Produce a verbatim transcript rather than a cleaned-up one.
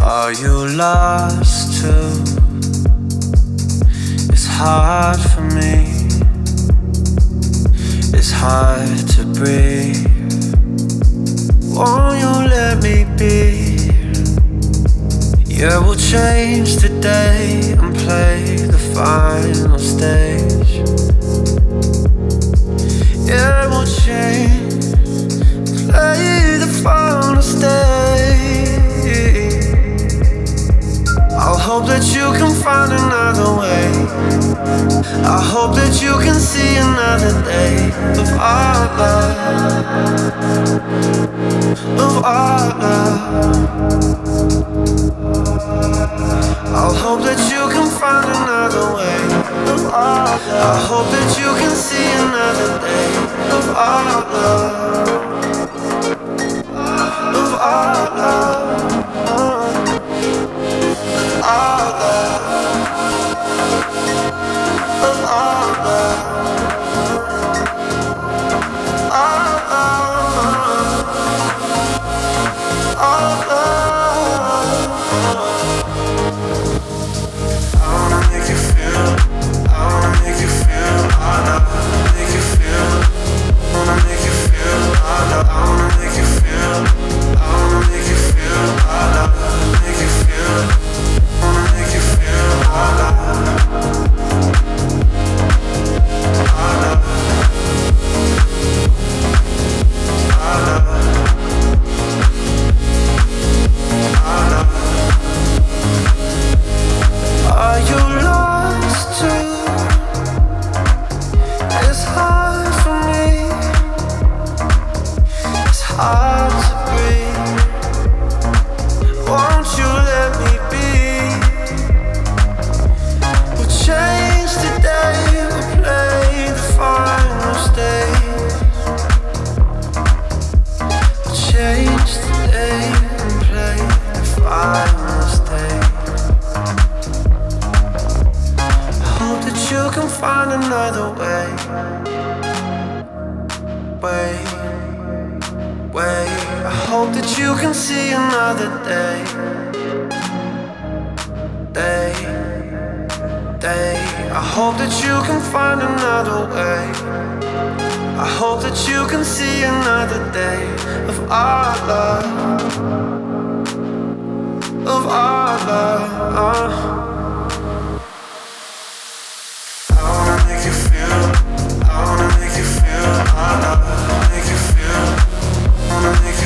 Are you lost too? It's hard for me. It's hard to breathe. Won't you let me be? Yeah, we'll change today and play the final stage. Yeah, we'll change, play the final stage. I'll hope that you can find another way. I hope that you can see another day of our love, of our love. I'll hope that you can find another way of our love. I hope that you can see another day of our love, of our love, our love, of our love, our love, our love. I wanna make you feel, I wanna make you feel, I love, make you feel, I wanna make you feel, I love, I wanna make you feel, I wanna make you feel, I love, make you feel, I wanna make you feel, I love, I love, I love, I love. Are you lost too? It's hard for me. It's hard to breathe. Won't you let me be? We'll change today. We'll play the final stage. We'll change today and play the final stage. Hope that you can find another way, way, way. I hope that you can see another day, day, day. I hope that you can find another way. I hope that you can see another day of our love, of our love. I wanna make you feel, I wanna make you feel, I love, make you feel, I wanna make